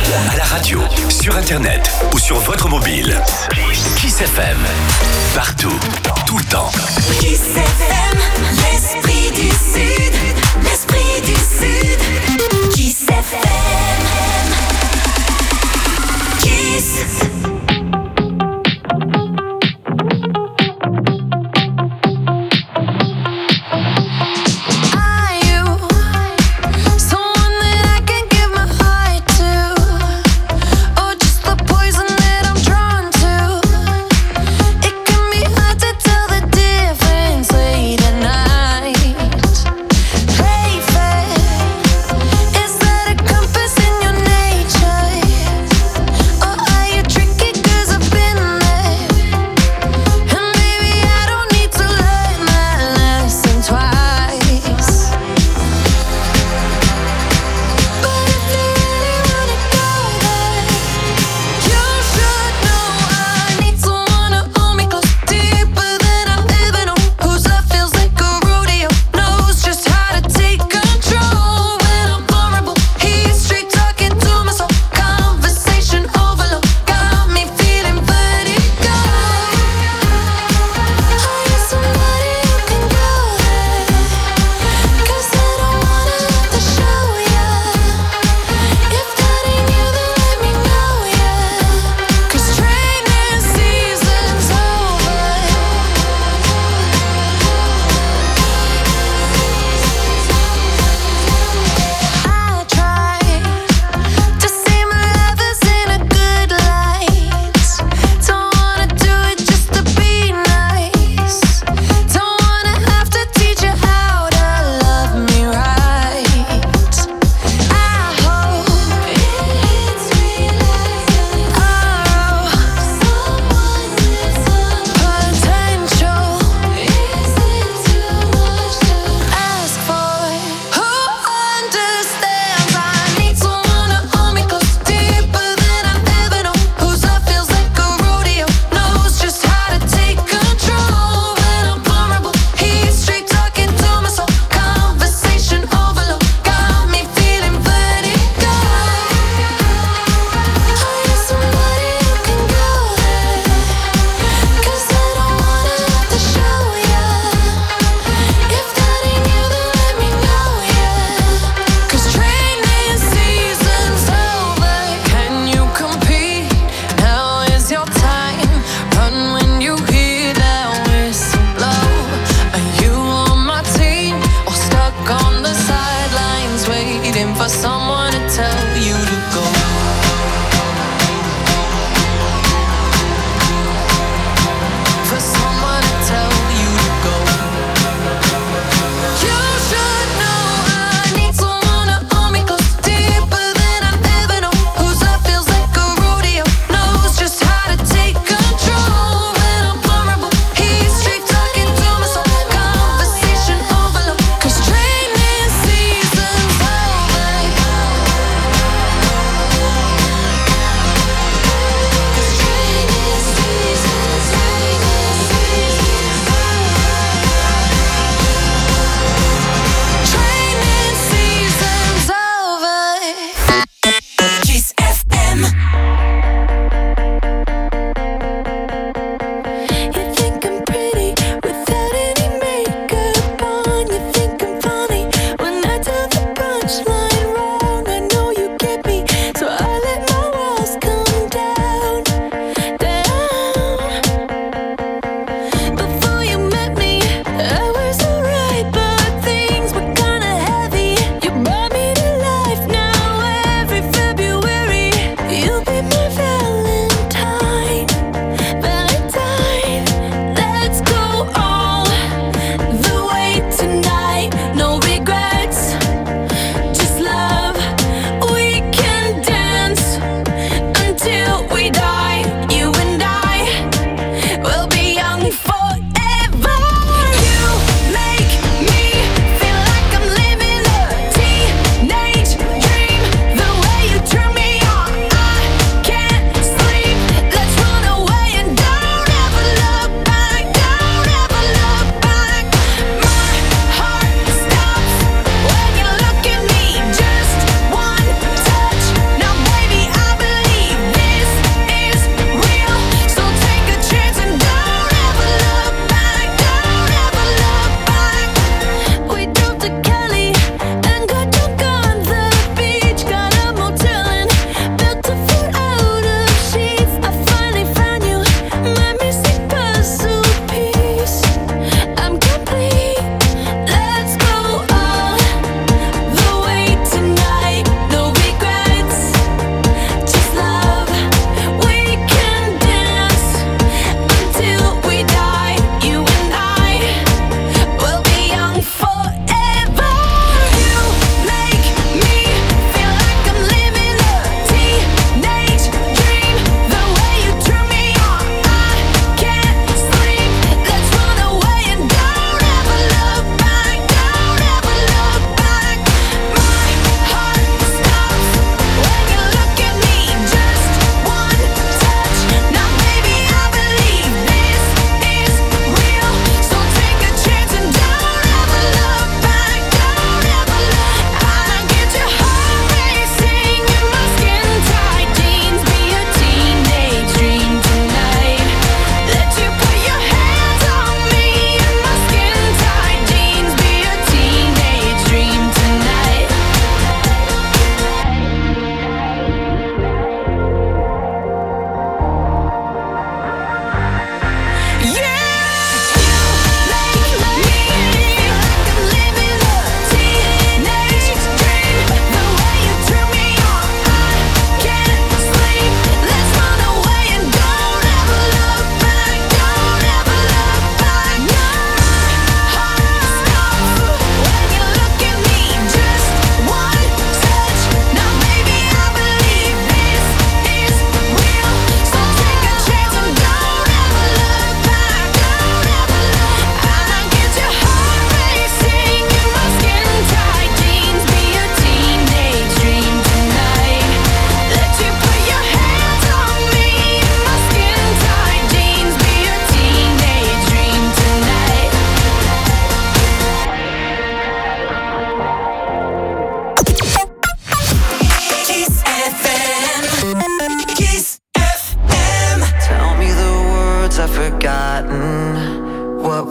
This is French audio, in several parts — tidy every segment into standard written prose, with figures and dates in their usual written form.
À la radio, sur internet ou sur votre mobile. Kiss FM. Partout, tout le temps. Kiss FM, l'esprit du Sud. L'esprit du Sud. Kiss FM. Kiss.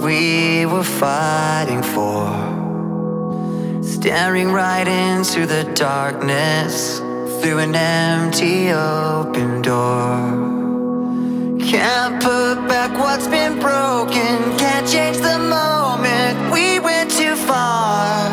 we were fighting for. Staring right into the darkness through an empty open door. Can't put back what's been broken, can't change the moment we went too far.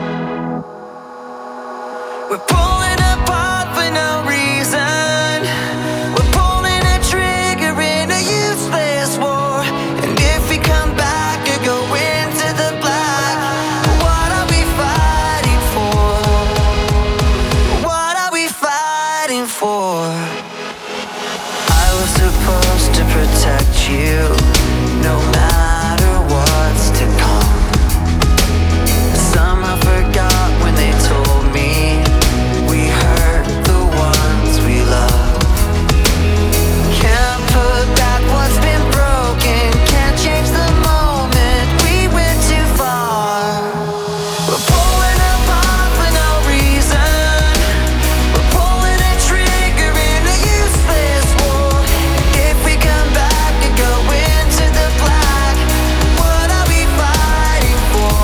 We're pulling apart for no reason. We're pulling a trigger in a useless war. And if we come back or go into the black, what are we fighting for? What are we fighting for? I was supposed to protect you, no matter what's to come. Somehow forgot when they told me we hurt the ones we love. Can't put back what's been broken, can't change the moment we went too far. We're pulling apart for no reason. We're pulling a trigger in a useless war. If we come back and go into the black, what are we fighting for?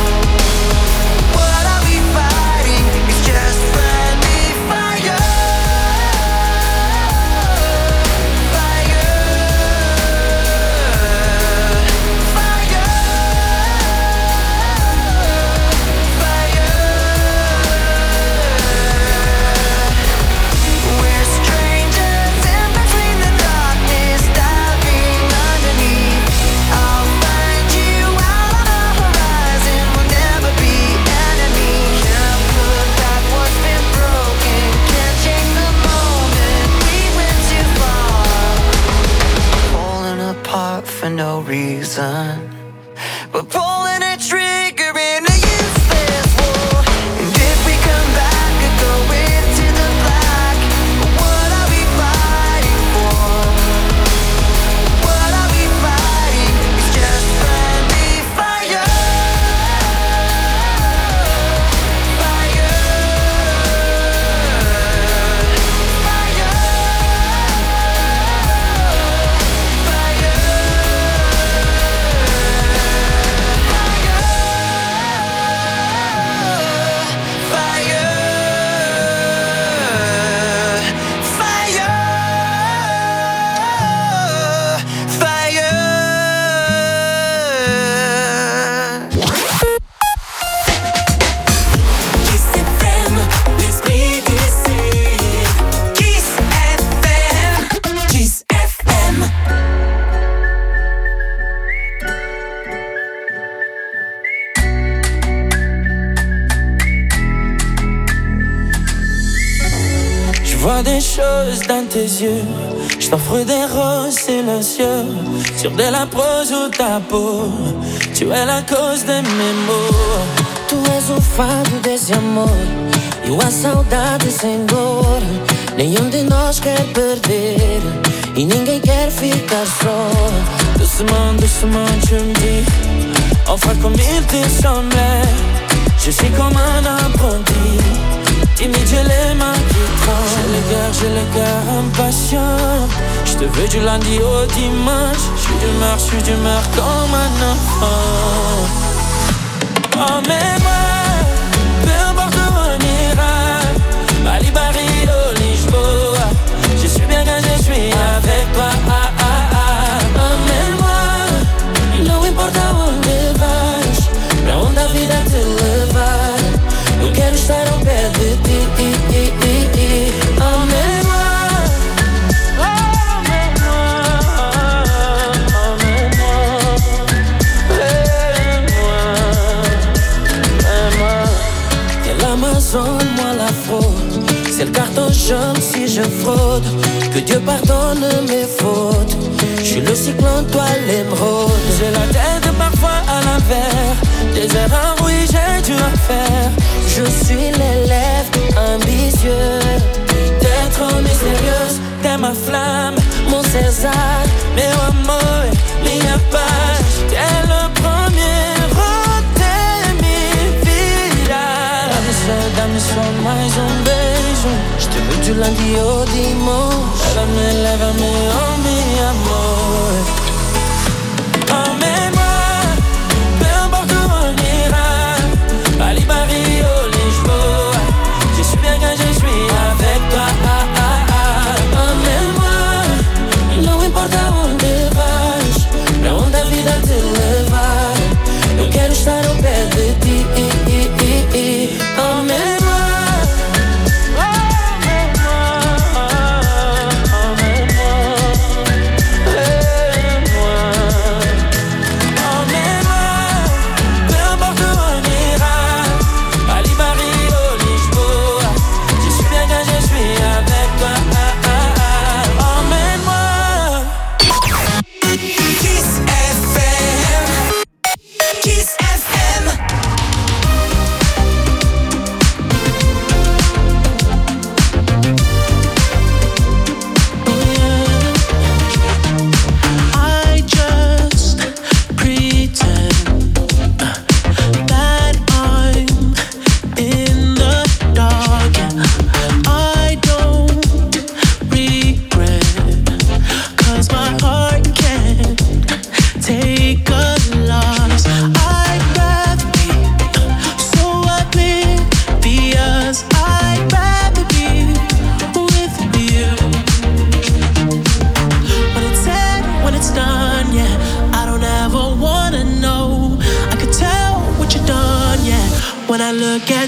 What are we fighting? It's just friendly fire. We're strangers in between the darkness, diving underneath. I'll find you out on the horizon, we'll never be enemies. Can't put back what's been broken, can't change the moment we went too far. Pulling apart for no reason. We're pulling a trigger in a useless war. And if we come back or go into the black, what are we fighting for? What are we fighting? It's just friendly fire. Fire. Kiss FM, l'esprit du Sud. Kiss FM. Kiss FM. Je vois des choses dans tes yeux. Je t'offre des roses silencieux sur de la prose ou ta peau. Tu es la cause de mes maux. Tu és o fado desse amor e a saudade sem dor. Nenhum de nós quer perder e ninguém quer ficar só. Doucement, doucement, tu me dis enfin comme il te semblait. Je suis comme un apprenti, timide, j'ai les mains qui tremblent. J'ai le cœur impatient. Je te veux du lundi au dimanche. Je suis d'humeur comme un enfant. Emmène-moi, peu importe où on ira. Bali, Rio, Lisboa. Je suis bien quand je suis avec toi. Emmène-moi, não importa onde vais, pra onde a vida te levar. Eu quero estar ao pé de ti. Emmène-moi. L'Amazone, moi la fraude. C'est le carton jaune si je fraude. Que Dieu pardonne mes fautes. Je suis le cyclone, toi l'émeraude. J'ai la tête parfois à l'envers. Des erreurs, oui, j'ai dû en faire. Je suis l'élève ambitieux. T'es trop mystérieuse, t'es ma flamme, Mon César, meu amor, minha paz. T'es le premier de minha vida. Dá-me só mais beijo. je te veux du lundi au dimanche. Lève-me, oh mi amor. Emmène-moi,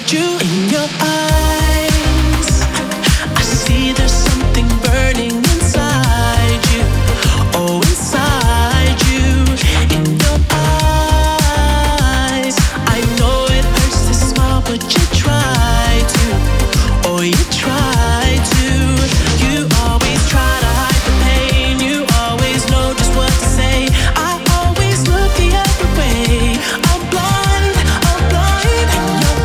at you in your eyes. I see there's something burning inside you. Oh, inside you, in your eyes. I know it hurts to smile, but you try to. Oh, you try to. You always try to hide the pain. You always know just what to say. I always look the other way. I'm blind in your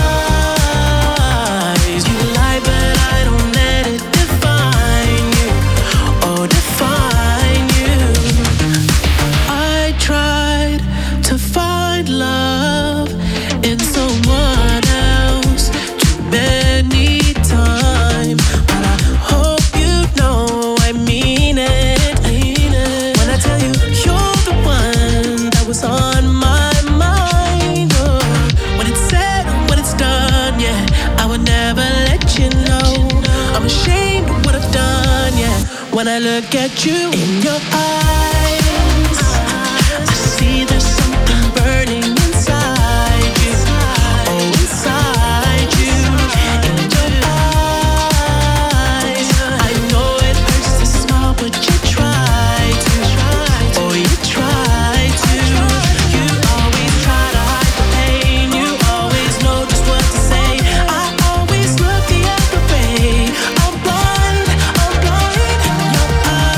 eyes. You lie, but I don't let it define you. Oh, define you. I tried to find love in someone else too many times, but I hope you know I mean it. When I tell you you're the one that was on my mind. Oh, when it's said or when it's done, yeah, I would never let you know. I'm ashamed of what I've done, yeah. When I look at you in your eyes, I see there's something burning inside you. Oh, inside you, in your eyes. I know it hurts to smile, but you try to. Oh, you try to. You always try to hide the pain. You always know just what to say. I always look the other way. I'm blind in your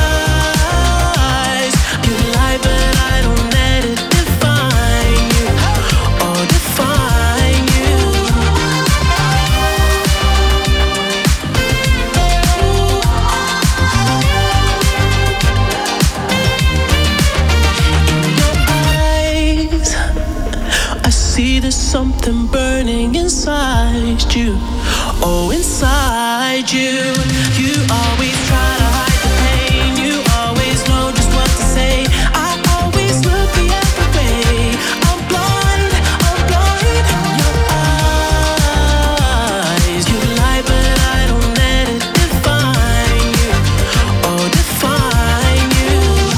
eyes. You lie, but I don't let it define you. Oh, define you. In your eyes, I see there's something burning inside you. Oh, inside you. You always try to hide the pain. You always know just what to say. I always look the other way. I'm blind in your eyes. You lie, but I don't let it define you. Oh, define you.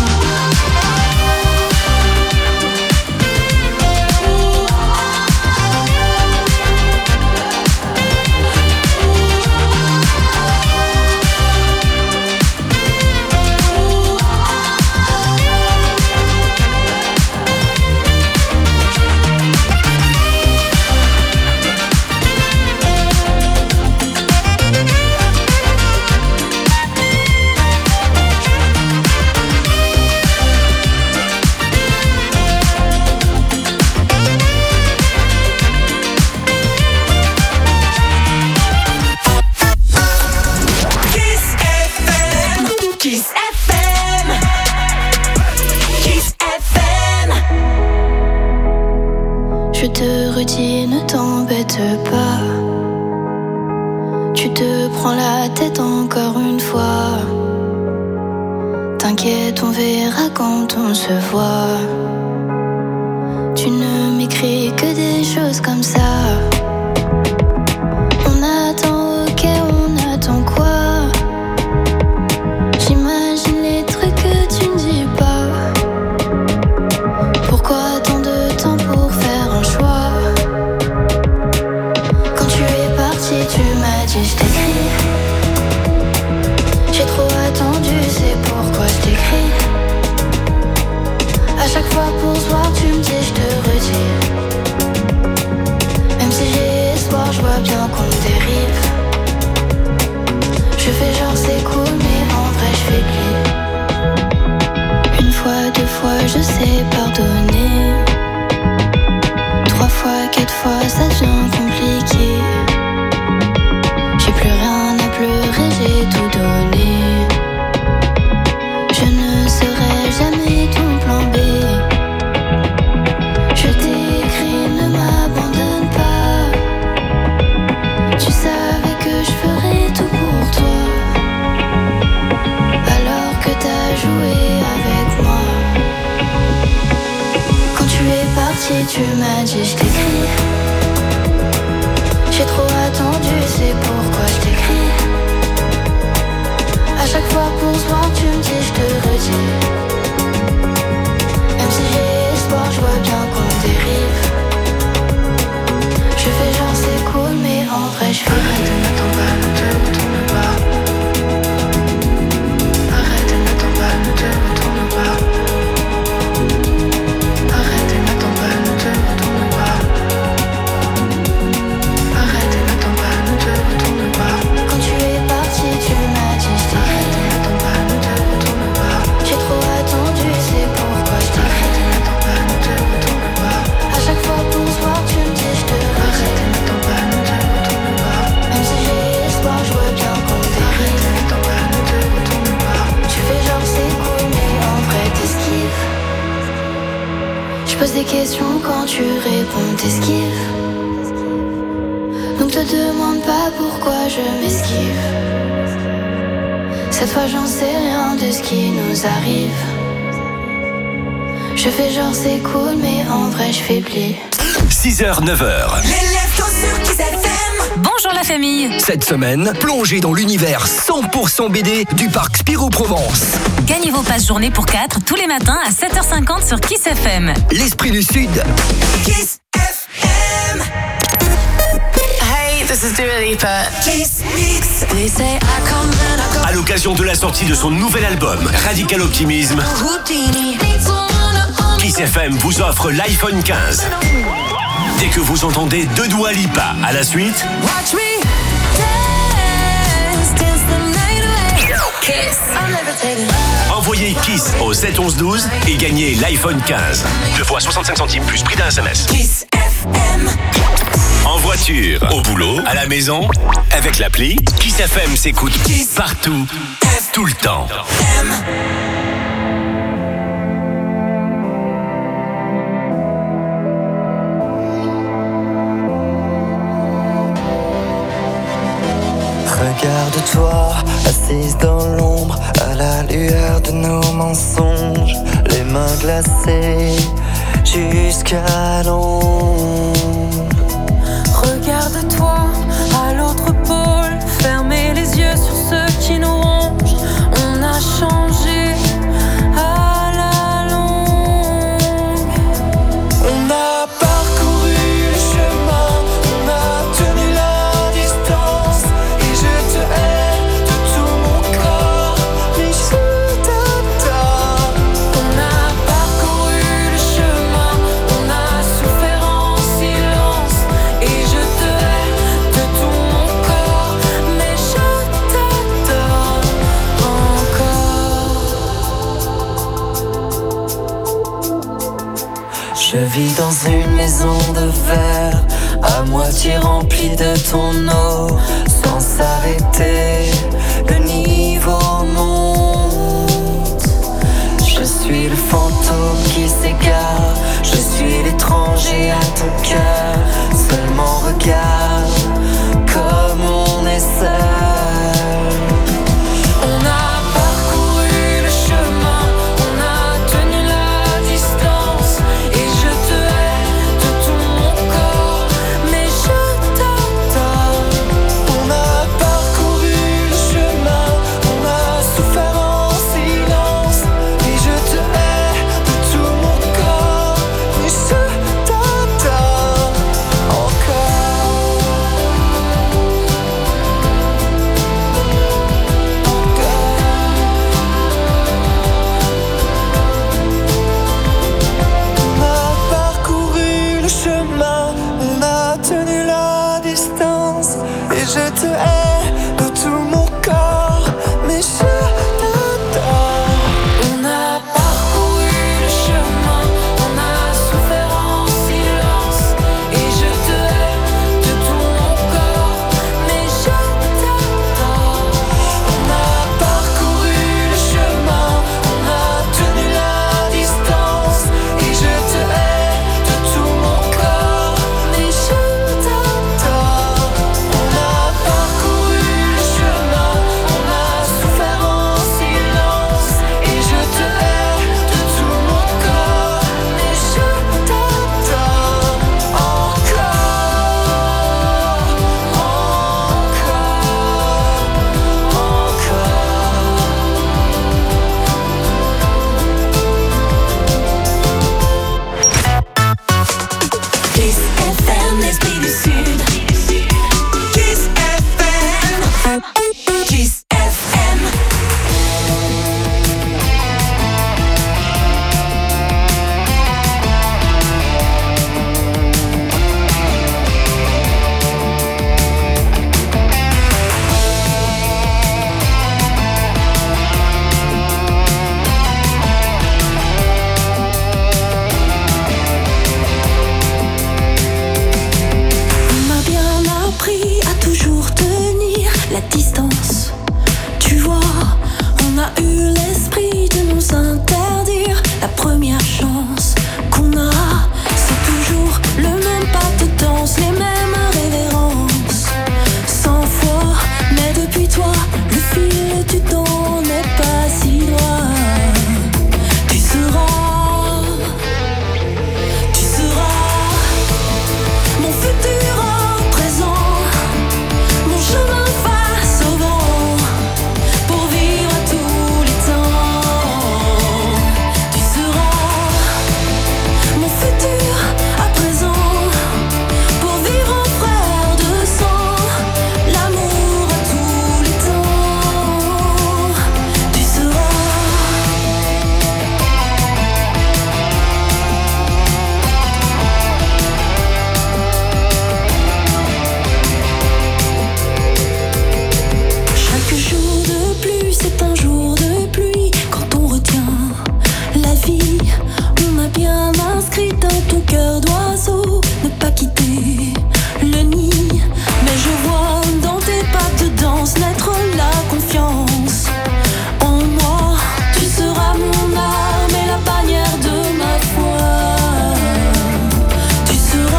Kiss FM. Kiss FM. Kiss FM. Je te redis, ne t'embête pas. Tu te prends la tête encore une fois. T'inquiète, on verra quand on se voit. Tu ne m'écris que des choses comme ça. On attend, ok, on attend quoi? J'imagine les trucs que tu ne dis pas. Pourquoi tant de temps pour faire un choix? Quand tu es parti, tu m'as dit je t'écris. J'ai trop attendu, c'est pourquoi je t'écris. À chaque fois pour se voir, tu me dis je te redis. Même si j'ai espoir, je vois bien qu'on dérive. Je fais genre c'est cool, mais en vrai je fais pli. Une fois, deux fois, je sais pardonner. 3 fois, 4 fois, ça devient compliqué. J'ai plus rien à pleurer, j'ai tout donné. Je ne serai jamais ton plan B. Je t'écris, ne m'abandonne pas. Tu sais pose des questions quand tu réponds, t'esquives. Donc te demande pas pourquoi je m'esquive. Cette fois j'en sais rien de ce qui nous arrive. Je fais genre c'est cool mais en vrai je fais pli. 6h, 9h. Bonjour la famille. Cette semaine, plongez dans l'univers 100% BD du parc Spirou Provence. Gagnez vos passes journée pour 4 tous les matins à 7h50 sur Kiss FM. L'esprit du Sud. Kiss FM. Hey, this is Dua Lipa. Kiss Mix. They say I come and I go. À l'occasion de la sortie de son nouvel album, Radical Optimism, Houdini. Kiss FM vous offre l'iPhone 15. Dès que vous entendez de Dua Lipa à la suite, Watch me dance, dance the night away. Kiss. I'm levitating. envoyez Kiss au 7 11 12 et gagnez l'iPhone 15. 2 fois 65 centimes plus prix d'un SMS. Kiss FM. En voiture, au boulot, à la maison, avec l'appli, Kiss FM s'écoute partout, tout le temps. Regarde-toi, assise dans l'ombre, à la lueur de nos mensonges, les mains glacées jusqu'à l'ombre. Regarde-toi à l'autre pôle, fermez les yeux sur ceux qui nous rongent. On a changé à la longue. On a parcouru le chemin, on a tenu la distance, et je te hais de tout mon corps, mais je t'adore. On a parcouru le chemin, on a souffert en silence, et je te hais de tout mon corps, mais je t'adore encore. Je vis dans une maison de verre, à moitié remplie de ton eau, sans s'arrêter, le niveau monte. Je suis le fantôme qui s'égare, je suis l'étranger à ton cœur. Seulement regarde comme on est seul. On a parcouru le chemin, on a tenu la distance, et je te hais de tout mon corps, mais je t'adore. On a parcouru le chemin, on a souffert en silence, et je te hais de tout mon corps, mais je t'adore encore. On a parcouru le chemin, on a tenu la distance, et je te hais de tout mon corps, mais je t'adore. On a parcouru le chemin, on a souffert en silence, et je te hais de tout mon corps, mais je t'adore. On a parcouru le chemin, on a tenu la distance, et je te hais de tout mon corps, mais je t'adore. On a parcouru le chemin, on a souffert en silence, et je te hais de tout mon corps, mais je t'adore Kiss FM, l'esprit du Sud. Kiss FM. Kiss FM. On m'a bien appris à toujours tenir la distance. Tu vois, on a eu l'esprit de nous interdire la première chance qu'on a. toi, le fil du temps n'est pas si droit. Tu seras mon futur en présent, mon chemin face au vent, pour vivre à tous les temps. Tu seras mon futur à présent, pour vivre en frère de sang, l'amour à tous les temps. Tu Chaque jour de pluie, c'est un jour de pluie. Quand on retient la vie, on a bien inscrit dans ton cœur d'oiseau ne pas quitter le nid. Mais je vois dans tes pas de danse naître la confiance en moi. Tu seras mon âme et la bannière de ma foi. Tu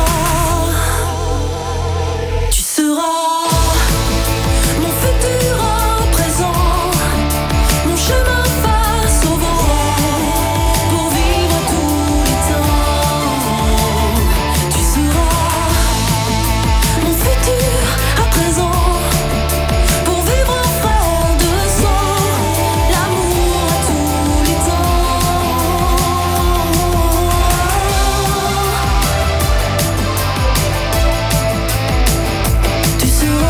seras mon futur en présent, mon chemin face au vent, pour vivre tous les temps. Tu seras mon futur à présent, pour vivre en frère de sang, l'amour à tous les temps. Tu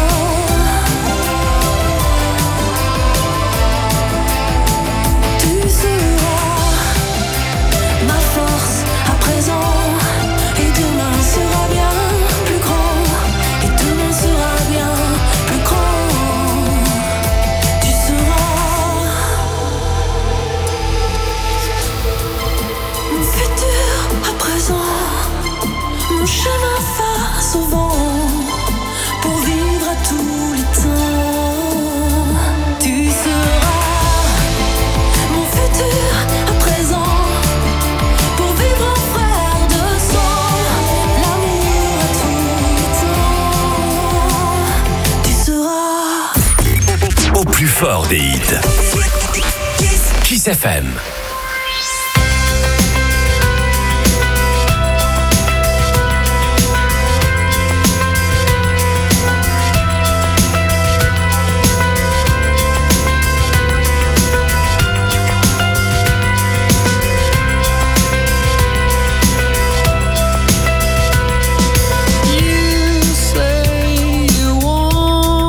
seras ma force à présent, et demain sera bien plus grand, et demain sera bien plus grand. Tu seras mon futur à présent, mon chemin face au vent, pour vivre à tous les temps. Tu seras mon futur à présent, pour vivre en frère de sang, l'amour à tous les temps. Tu seras Au plus fort des hits. Kiss FM. You say you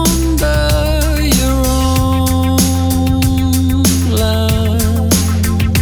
wander your own land.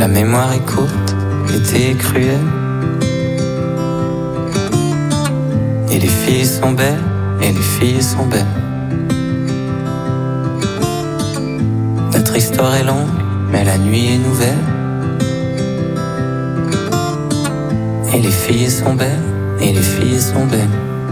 La mémoire est courte, l'été est cruel. Et les filles sont belles, et les filles sont belles. Notre histoire est longue, mais la nuit est nouvelle. Et les filles sont belles, et les filles sont belles.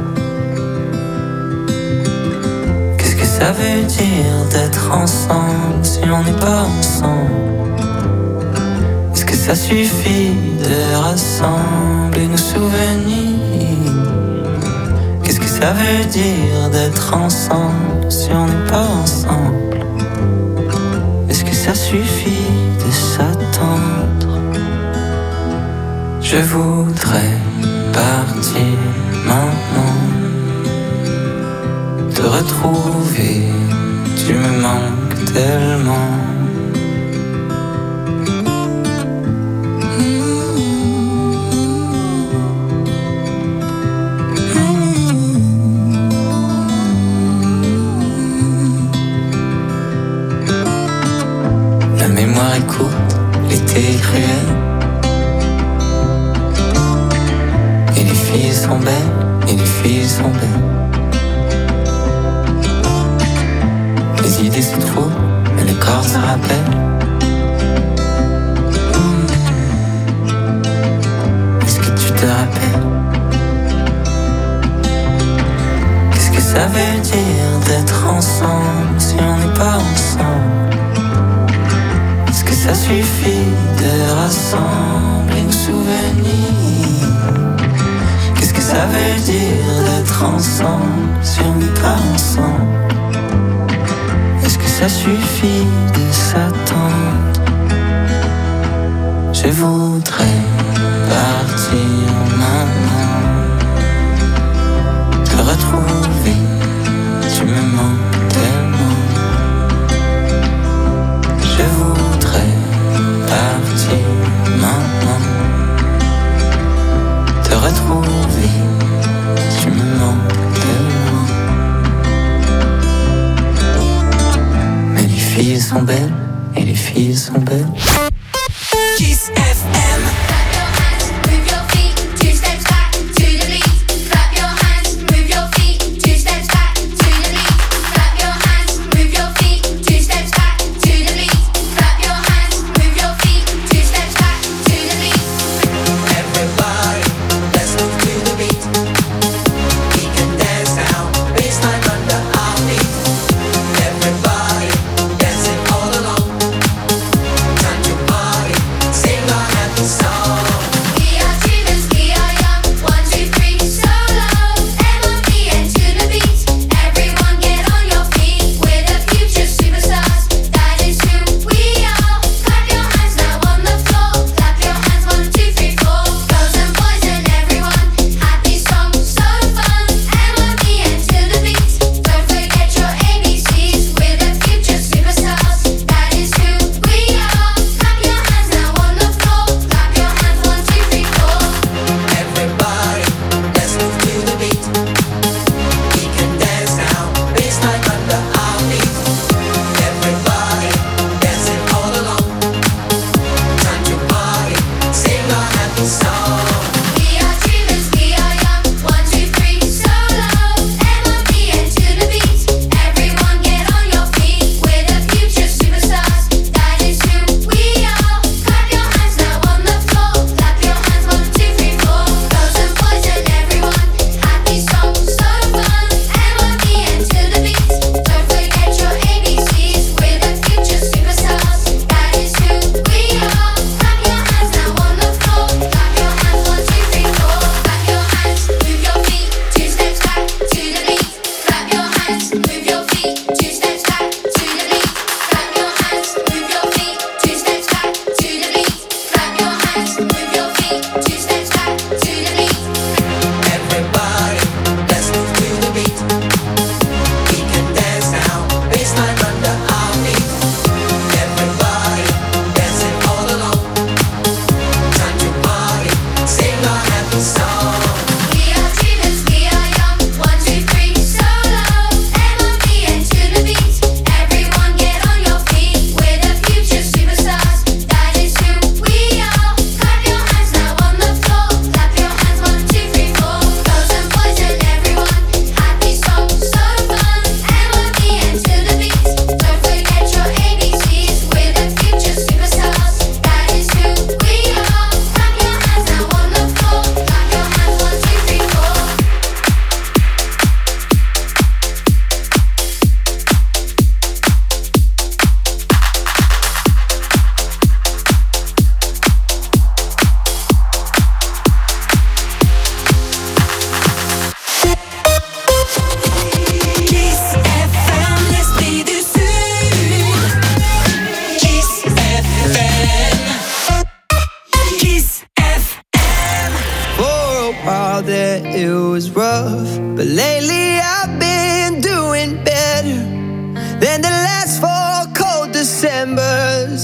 Qu'est-ce que ça veut dire d'être ensemble si on n'est pas ensemble? Est-ce que ça suffit de rassembler nos souvenirs? Qu'est-ce que ça veut dire d'être ensemble si on n'est pas ensemble? Est-ce que ça suffit de s'attendre? Je voudrais partir maintenant, te retrouver, tu me manques tellement. La mémoire est courte, l'été est cruel. Et les filles sont belles, et les filles sont belles. Les idées se trouvent, mais le corps se rappelle. Est-ce que tu te rappelles? Qu'est-ce que ça veut dire d'être ensemble si on n'est pas ensemble? Est-ce que ça suffit de rassembler nos souvenirs? Qu'est-ce que ça veut dire d'être ensemble si on n'est pas ensemble? Est-ce que ça suffit de s'attendre? Je voudrais partir maintenant, te retrouver, tu me manques tellement. Je voudrais partir maintenant, te retrouver, tu me manques tellement. Mais les filles sont belles, et les filles sont belles. Kiss FM. Move your feet, 2 steps back to the beat. Clap your hands, move your feet, 2 steps back to the beat. Clap your hands, move your feet, 2 steps back to the beat. Clap your hands, move your feet, 2 steps back to the beat. Everybody, let's move to the beat. We can dance now, baseline under our feet. Everybody, dancing all along. Time to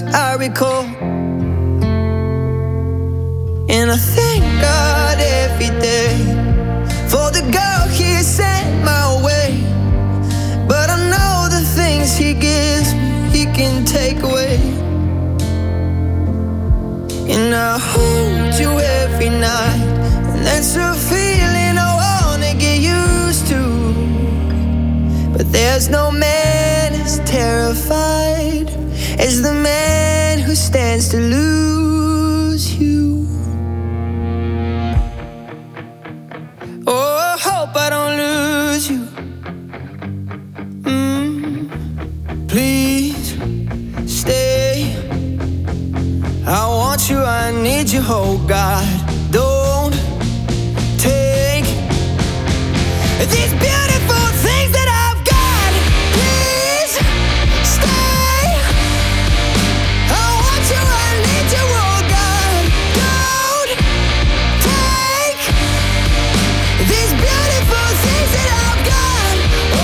words I recall. And I thank God every day for the girl He sent my way. But I know the things He gives me, He can take away. And I hold you every night, and that's a feeling I wanna get used to. But there's no man as terrified as the man who stands to lose you. Oh, I hope I don't lose you. Please stay. I want you, I need you, oh God. Don't take these beautiful things that I've got. Please stay. I want you, I need you, oh God. Don't take these beautiful things that I've got.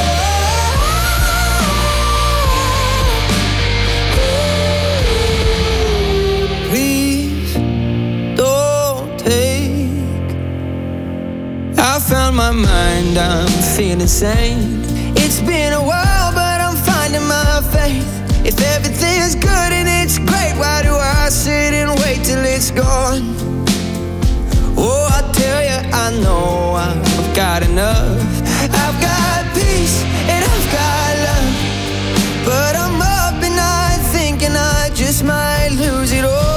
Please don't take. I found my mind, I'm feeling sane. It's been a while, but I'm finding my faith. If everything's good and it's great, why do I sit and wait till it's gone? Oh, I tell you, I know I've got enough. I've got peace and I've got love, but I'm up at night thinking I just might lose it all.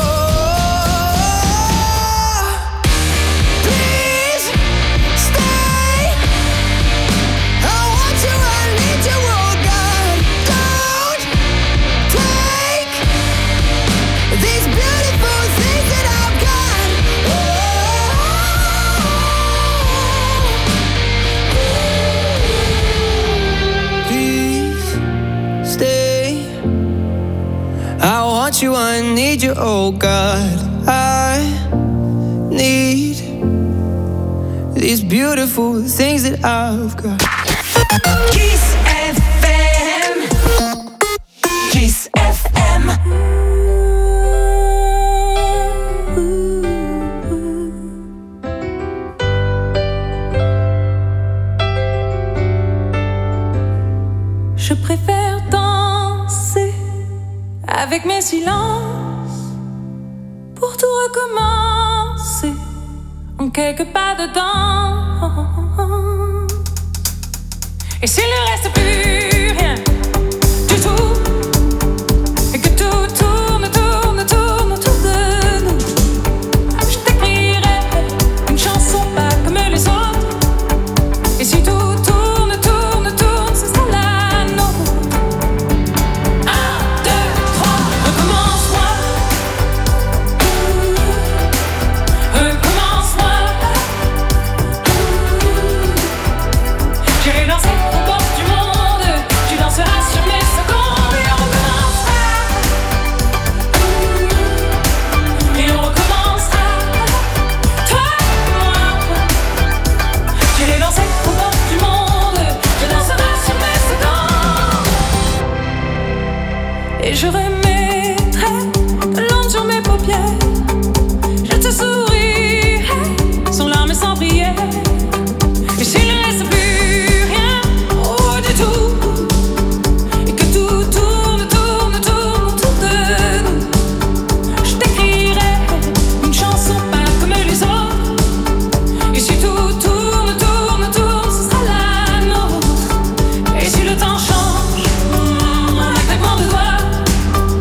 Please stay. I want you, I need you, oh God. Don't take these beautiful things that I've got. Please stay. I want you, I need you, oh God. I need these beautiful things that I've got. Kiss FM. Kiss FM. Je préfère danser avec mes silences pour tout recommencer en quelques pas dedans. Et s'il ne reste plus rien du tout, et que tout tourne, tourne, tourne autour de nous, je t'écrirai une chanson pas comme les autres. Et si tout tourne, tourne, tourne, ce sera la nôtre. 1, 2, 3, recommence-moi. Recommence-moi. J'irai danser au bord du monde, tu danseras sur mes secondes et on recommencera. Et on recommencera. Toi et moi. J'irai danser au bord du monde, tu danseras sur mes secondes. Et je remettrai de l'ombre sur mes paupières. Je te sourirai sans larmes et sans prière. Et s'il ne reste plus rien, oh du tout, et que tout tourne, tourne, tourne autour de nous, je t'écrirai une chanson pas comme les autres. Et si tout tourne, tourne, tourne, ce sera la nôtre. Et si le temps change, un claquement de doigts,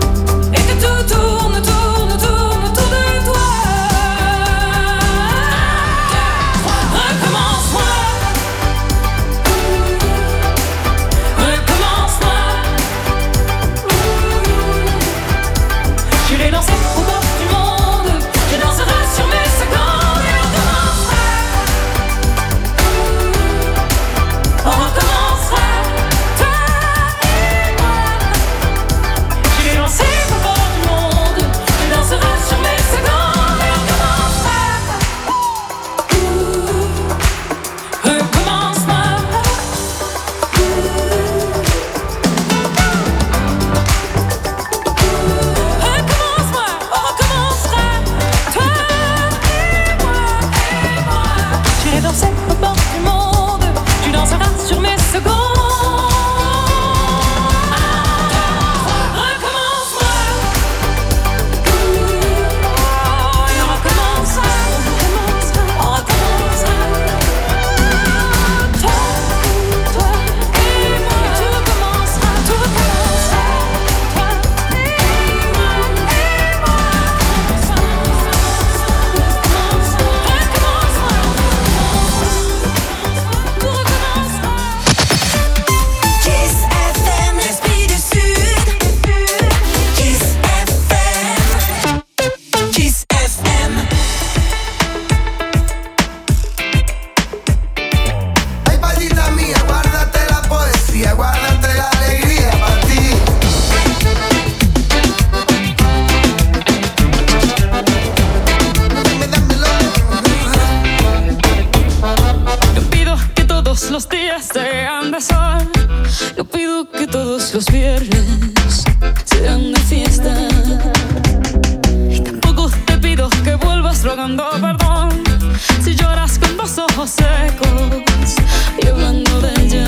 que todos los viernes sean de fiesta. Y tampoco te pido que vuelvas rogando perdón si lloras con los ojos secos y hablando de ella.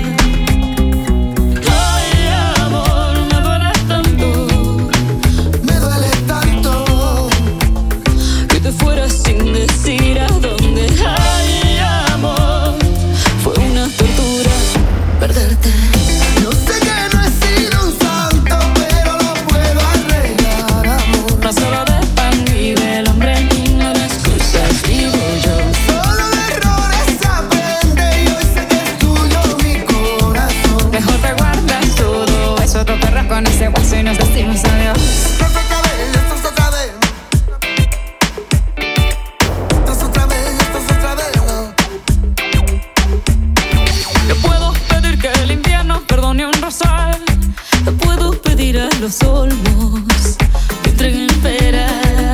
Sin decir a dónde. Ay, amor, fue una tortura perderte. Yo sé que no he sido un santo, pero lo puedo arreglar, amor. No solo de pan vive el hombre y no de excusas vivo yo. Solo de errores aprende y hoy sé que es tuyo mi corazón. Mejor te guardas todo eso, te perras con ese hueso y nos decimos adiós. Te puedo pedir a los olmos que entreguen peras.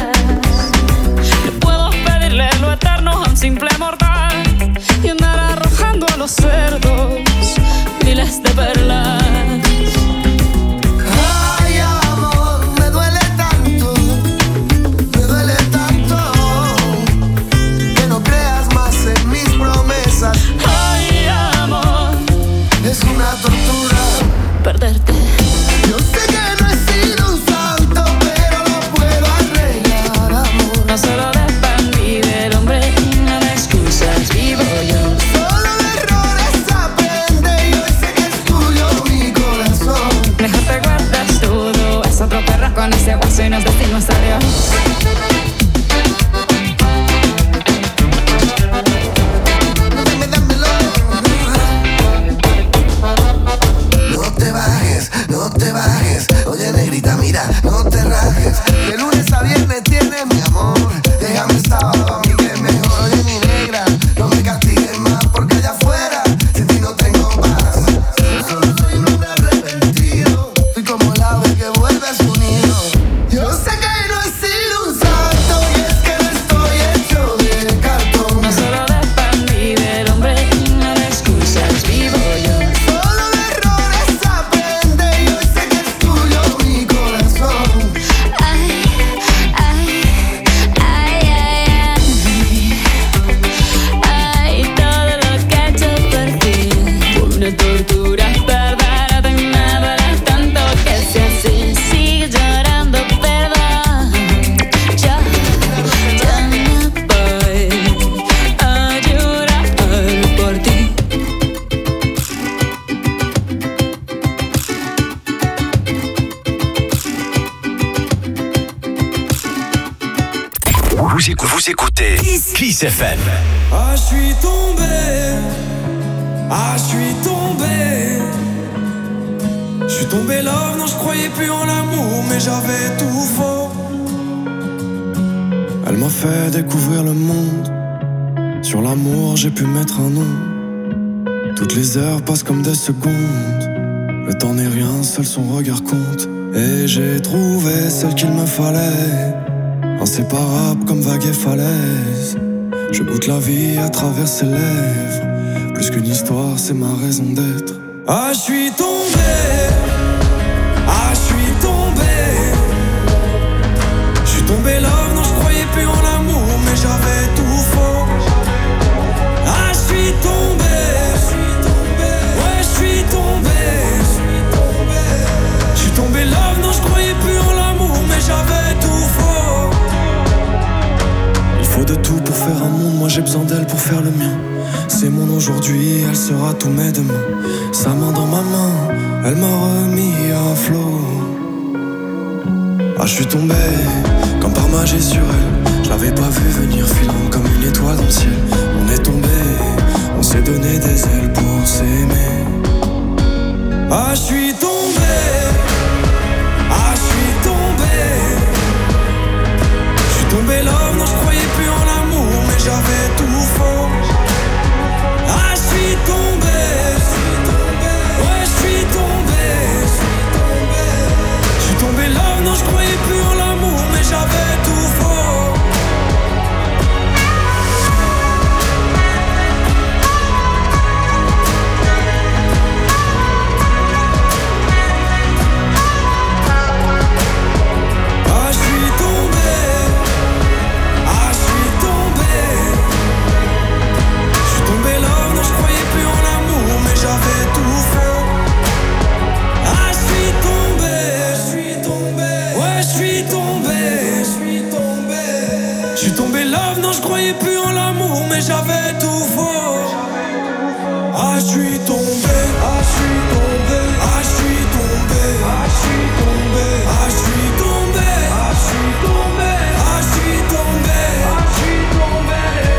Le puedo pedirle lo eterno a un simple mortal y andar arrojando a los cerdos miles de perlas. Ay, amor, me duele tanto que no creas más en mis promesas. Ay, amor, es una tortura perderte. Yo sé que no he sido un santo, pero lo puedo arreglar, amor. No solo de pan vive el hombre y no de excusas vivo yo. Solo de errores aprende y hoy sé que es tuyo mi corazón. Mejor te guardas todo, es otro perro con ese hueso y nos decimos adiós. No te bajes, oye negrita, mira, no te rajes. De lunes a viernes tienes mi amor. Déjame el sábado a mí que es mejor. Oye mi negra, no me castigues más porque allá afuera sin ti no tengo paz. Yo solo soy un hombre arrepentido. Soy como el ave que vuelve a su nido. Yo sé que no he sido un santo y es que no estoy hecho de cartón. No solo de pan vive el hombre y no de excusas vivo yo. Tortura, perderte, me duele tanto que si así sigues llorando, perdón. Ya me voy a llorar por ti. Vous écoutez Kiss FM. Ah, je suis tombé. Ah, je suis tombé love, non je croyais plus en l'amour, mais j'avais tout faux. Elle m'a fait découvrir le monde. Sur l'amour j'ai pu mettre un nom. Toutes les heures passent comme des secondes. Le temps n'est rien, seul son regard compte. Et j'ai trouvé celle qu'il me fallait. Inséparable comme vague et falaise. Je goûte la vie à travers ses lèvres. Plus qu'une histoire, c'est ma raison d'être. Ah, je suis tombé. Ah, je suis tombé. Je suis tombé love, non, je croyais plus en l'amour, mais j'avais tout faux. Ah, je suis tombé. Ouais, je suis tombé. Je suis tombé love, non, je croyais plus en l'amour, mais j'avais tout faux. Il faut de tout pour faire un monde, moi j'ai besoin d'elle pour faire le mien. C'est mon aujourd'hui, elle sera tous mes demain. Sa main dans ma main, elle m'a remis à flot. Ah, je suis tombé, comme par magie sur elle. Je l'avais pas vu venir, filant comme une étoile dans le ciel. On est tombé, on s'est donné des ailes pour s'aimer. Ah, je suis tombé. Ah, je suis tombé. Je suis tombé love, non, je croyais plus en l'amour, mais j'avais tout faux. Ah, je suis tombé. Ouais, je suis tombé. Je suis tombé love, non, je croyais plus en l'amour, mais j'avais tout faux. mais j'avais tout faux. Ah, je suis tombé, ah, je suis tombé, ah, je suis tombé, ah, je suis tombé, ah, je suis tombé, ah, je suis tombé, ah, je suis tombé, ah, je suis tombé.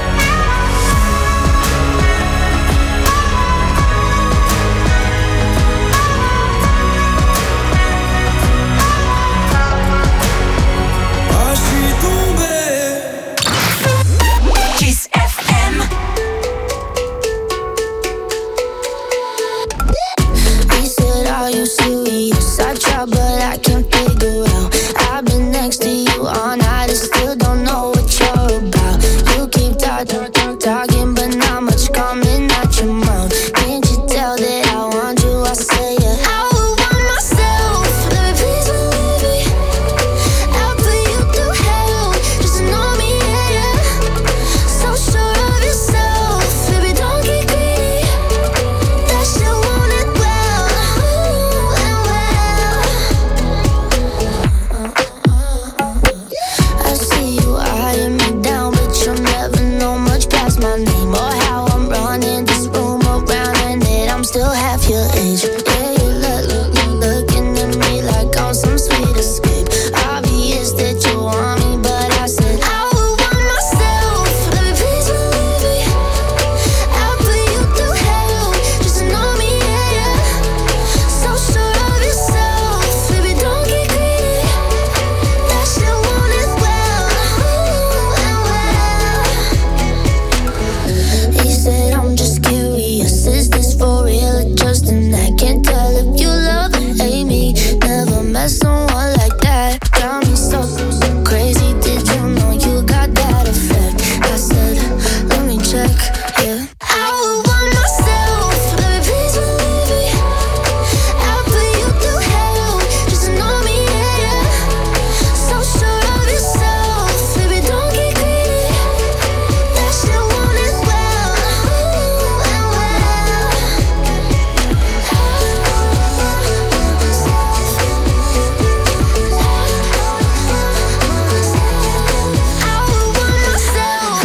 Kiss FM. He said, are you serious? I try, but I can't figure out. I've been next to you all night and still don't know what you're about. You keep talking, but not much coming out your mouth. Can't you tell that I want you? I say it. I would want myself. Let me please believe me. I'll put you through hell. Just to know me, yeah. So sure of yourself, baby, don't get greedy. That shit want it well, and well. I see you eyeing me down, but you'll never know much past my name or how I'm running this room around, and that I'm still half your age. Yeah, you looking at me like I'm some sweet escape. Obvious that you want me, but I said I would want myself. Let me please believe me. I'll put you through hell just to know me, yeah. So sure of yourself, baby, don't get greedy. That shit want it well, and well. He said, I'm just curious, is this for real or just an act? Can't tell if you love or hate me. Never met someone like that. Got me so crazy, did you know you got that effect? I said, let me check, yeah. I would want myself, let me please believe me. I'll put you through hell just to know me, yeah. So sure of yourself, baby, don't get greedy. That shit want it well, and well. I would want myself.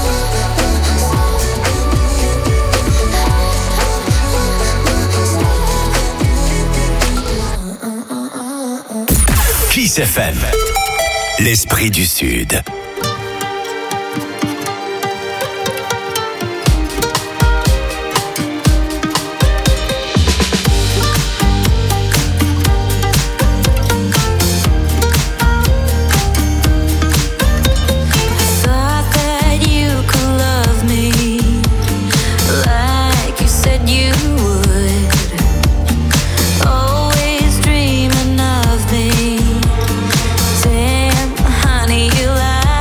Kiss FM, l'esprit du Sud. Thought that you could love me like you said you would. Always dreaming of me. Damn, honey, you lied.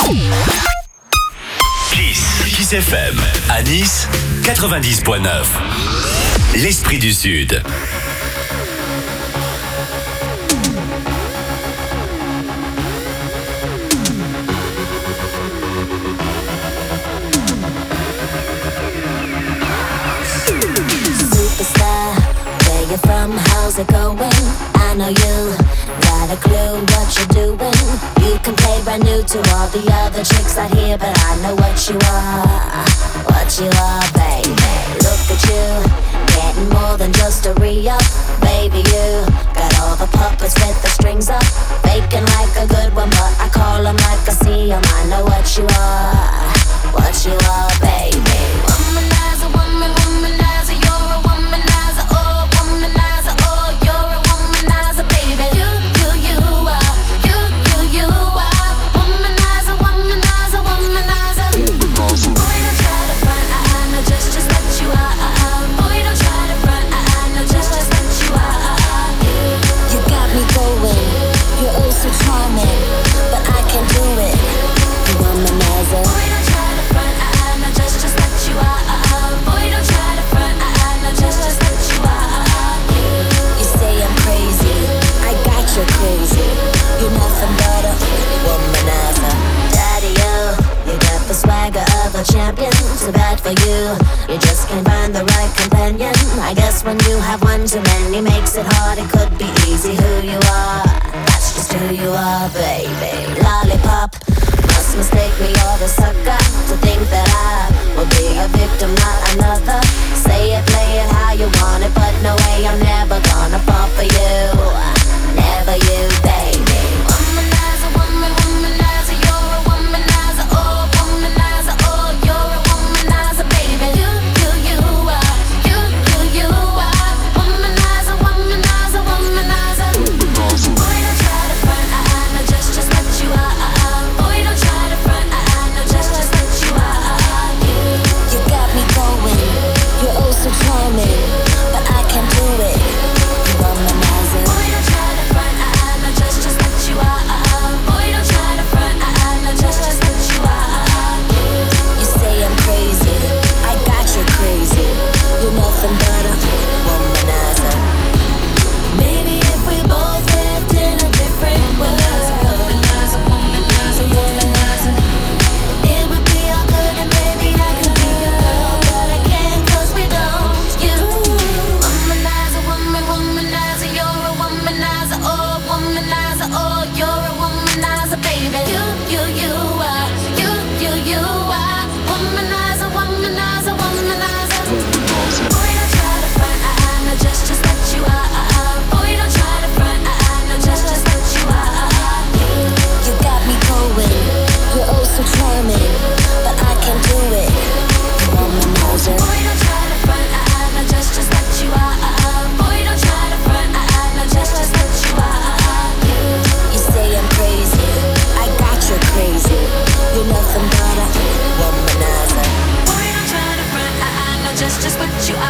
Kiss FM, à Nice, 90.9. L'esprit du Sud. Superstar, where you from? How's it going? I know you got a clue what you're doing. You can play brand new to all the other chicks out here, but I know what you are, baby. Look at you, getting more than just a re-up. Baby, you got all the puppets with the strings up, faking like a good one, but I call them like I see them. I know what you are, baby. Womanizer, womanizer, you're a womanizer, oh, womanizer, oh, you're a womanizer, baby. You are, you are, womanizer, womanizer, womanizer. Boy, don't try to front, I know just what you are. Boy, don't try to front, I know just what you are. You got me going, you're oh so charming, but I can't do it. You womanizer. Boy, don't try to front, I know just what you are. Boy, don't try to front, I know just what you are. You say I'm crazy, I got you crazy. You're nothing but a womanizer. Daddy, you got the swagger of a champion. Too bad for you, you just can't find the right companion. I guess when you have one too many makes it hard. It could be easy who you are. That's just who you are, baby. Lollipop, must mistake me or the sucker to think that I will be a victim, not another. Say it, play it how you want it, but no way, I'm never gonna fall for you. Never you, baby. Womanizer, womanizer, you're a womanizer, oh, womanizer, oh, you're a womanizer, baby. You are, you are, womanizer, womanizer, womanizer. Boy, don't try to front, I know just what you are. Boy, don't try to front, I know just what you are. You got me going, you're oh so charming, but I can't do it. You womanizer. Boy, don't try to front, I know just what you are. Boy, don't try to front, I know just what you are. You say I'm crazy, I got you crazy. You're nothing but a womanizer. Maybe if we both lived in a different world, womanizer, womanizer, womanizer, it would be all good and maybe I could be your girl, but I can't 'cause we don't. You womanizer, womanizer, you're a womanizer, oh, womanizer, oh, you're a womanizer, baby. You are, you are, womanizer, womanizer, womanizer. Boy, don't try to front, I know just what you are. Boy, don't try to front, I know just what you are. You got me going, you're oh so charming, but I can't do it. You womanizer. Boy, don't try to front, I know just what you are. Boy, don't try to front, I know just what you are. You say I'm crazy, I got you crazy. You're nothing but a womanizer. Boy, don't try to front, I know just what you are.